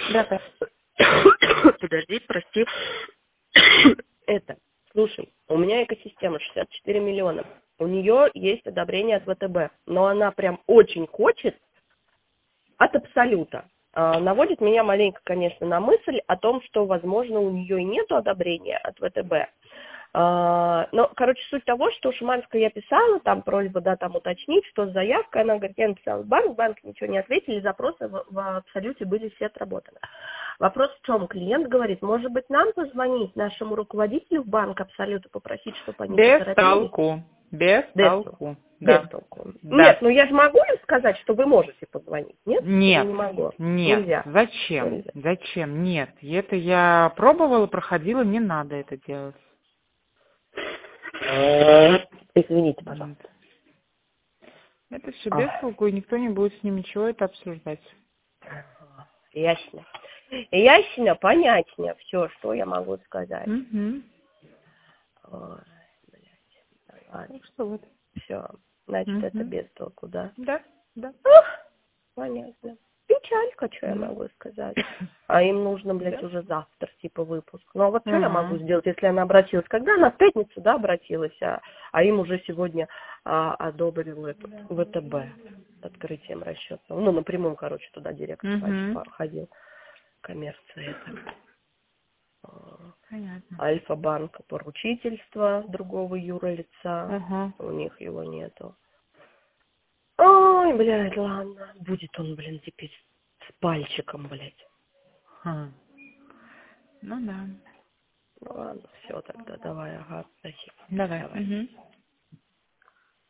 Да. Подожди, прости. Слушай, у меня экосистема 64 миллиона. У нее есть одобрение от ВТБ, но она прям очень хочет от Абсолюта. Наводит меня маленько, конечно, на мысль о том, что, возможно, у нее и нету одобрения от ВТБ. Но, короче, суть того, что Шиманская я писала, там просьба, да, там уточнить, что с заявкой, она говорит, я написала в банк ничего не ответили, запросы в Абсолюте были все отработаны. Вопрос в чем? Клиент говорит, может быть, нам позвонить нашему руководителю в банк Абсолюта, попросить, чтобы они поторопились? Без толку. Без Да. толку. Да. Нет, ну я же могу им сказать, что вы можете позвонить, нет? Или не могу? Нет. Нельзя. Зачем? Нельзя. Зачем? Нет. Это я пробовала, проходила, не надо это делать. Извините, пожалуйста. Это все без толку, и никто не будет с ним ничего это обсуждать. Ясно. Ясно, понятнее. Все, что я могу сказать. Угу. Ой, блядь. Ладно. Так что вот. Все. Значит, это без толку, да? Да. Понятно. Печалька, что я могу сказать. А им нужно, блядь, уже завтра, типа, выпуск. Ну, а вот что я могу сделать, если она обратилась? Когда она в пятницу, да, обратилась, а им уже сегодня одобрил этот ВТБ с открытием расчетного. Ну, напрямую, короче, туда директор ходил. Коммерция это. Понятно. Альфа-банк поручительство другого юрлица. У них его нету. Ой, блядь, ладно. Будет он, блин, теперь с пальчиком, блядь. Ну да. Ну ладно, все тогда, давай, ага, спасибо. Давай.